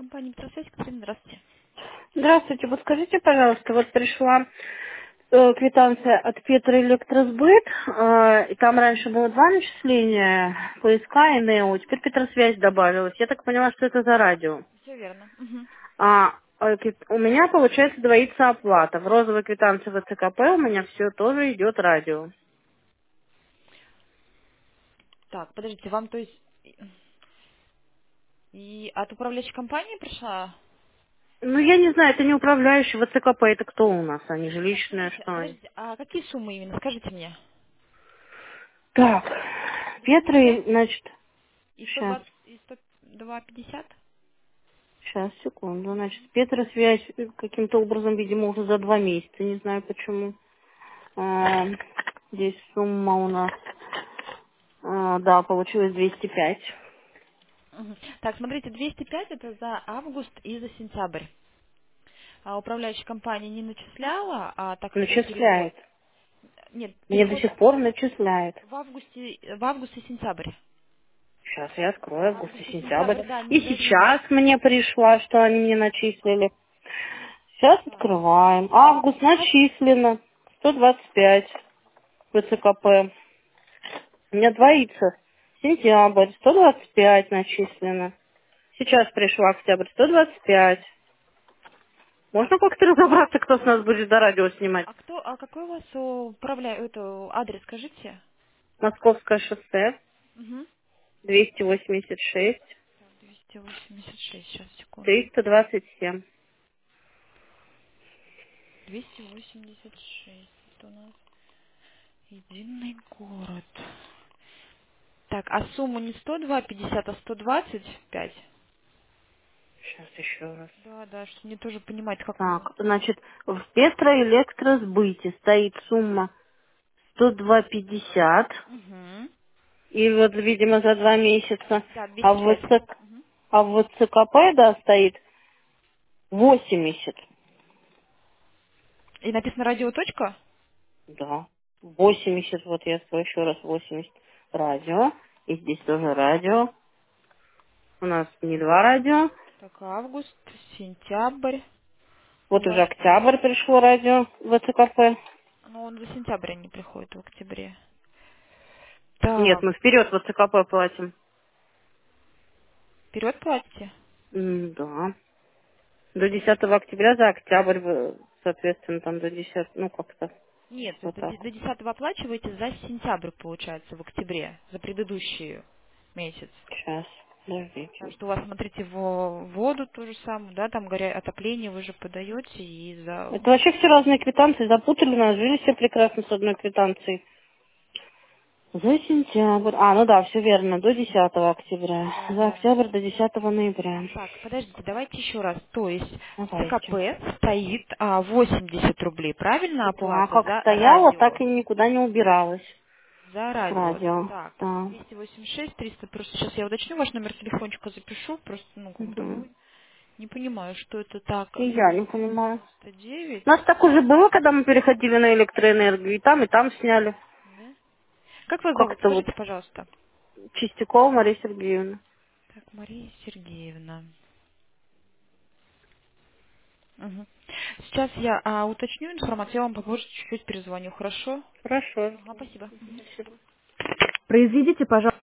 Компания «Петросвязь», Катерина, здравствуйте. Здравствуйте, вот скажите, пожалуйста, вот пришла квитанция от Петроэлектросбыт, и там раньше было два начисления, ПСК и НЭО, теперь Петросвязь добавилась. Я так поняла, что это за радио. Все верно. Мгм. У меня, получается, двоится оплата. В розовой квитанции ВЦКП у меня все тоже идет радио. Так, подождите, вам, то есть, и от управляющей компании пришла? Ну, я не знаю, это не управляющий ВЦКП, это кто у нас? Они Так, жилищные, смотрите, что они? подождите, а какие суммы именно, скажите мне? Так, 250 значит, и сейчас. 120 и 102,50? Сейчас, секунду. Значит, Петросвязь каким-то образом, видимо, уже за 2 месяца, не знаю почему. А, Здесь сумма у нас, да, получилось 205. Мгм. Так, смотрите, 205 это за август и за сентябрь. А управляющая компания не начисляла, а так как это переход... Начисляет. Нет, Мне до переход сих пор начисляет. в август и сентябрь. Сейчас я открою август и Август и сентябрь. сентябрь, да, И не дают. сейчас мне пришла, что они мне начислили. Сейчас Так, открываем. Август начислено. 125 ВЦКП. У меня двоится. Сентябрь. 125 начислено. Сейчас пришел октябрь, 125. так. Можно как-то разобраться, кто с нас будет до радио снимать? А какой у вас это адрес, скажите? Московское шоссе, Угу. 286, 286, сейчас, секунду. 327. 286, это у нас единый город. Так, а сумма не 102,50, а 125? Сейчас еще раз. Да, да, чтобы мне тоже понимать, как у вас. Так, значит, в Петроэлектросбыте стоит сумма 102,50. Угу. И вот, видимо, за 2 месяца. Да, А 205. Мгм. в ВЦКП, да, стоит 80. И написано радио точка? Да. 80, вот я скажу еще раз, 80 радио. И здесь тоже радио. У нас не два радио. Так, август, сентябрь. У Вот уже вас, октябрь пришло радио в ВЦКП. ну, он за сентябрь не приходит, в октябре. Нет, Так, мы вперед в ВЦКП платим. вперед платите? Да. До 10 октября за октябрь, соответственно, там до 10, ну как-то Нет, то вот есть так вот. до 10 оплачиваете за сентябрь, получается, в октябре, за предыдущий месяц. Сейчас, Так подождите. что у вас, смотрите, в воду то же самое, да, там отопление вы же подаете и за... Это вообще все разные квитанции, запутали нас, жили все прекрасно с одной квитанцией. За сентябрь. Ну да, все верно, до 10 октября. Да, За да. октябрь до 10 ноября. Так, подождите, давайте еще раз. То есть в Давайте. ЦКП стоит 80 рублей, правильно, Да, оплата как за стояла, так радио? и никуда не убиралась. За С радио. радио. Так, Да. 286, 300, просто сейчас я уточню, ваш номер телефончика запишу, просто, ну, как бы, Мгм. не понимаю, что это так. И я не понимаю. 99, У нас так уже было, когда мы переходили на электроэнергию, и там сняли. да? Как вас зовут, Как-то вот скажите, пожалуйста. Чистякова Мария Сергеевна. Так, Мария Сергеевна. Мгм. Сейчас я уточню информацию, я вам попозже чуть-чуть перезвоню, хорошо? Хорошо. Ага, спасибо. Мгм. Спасибо. Произведите, пожалуйста.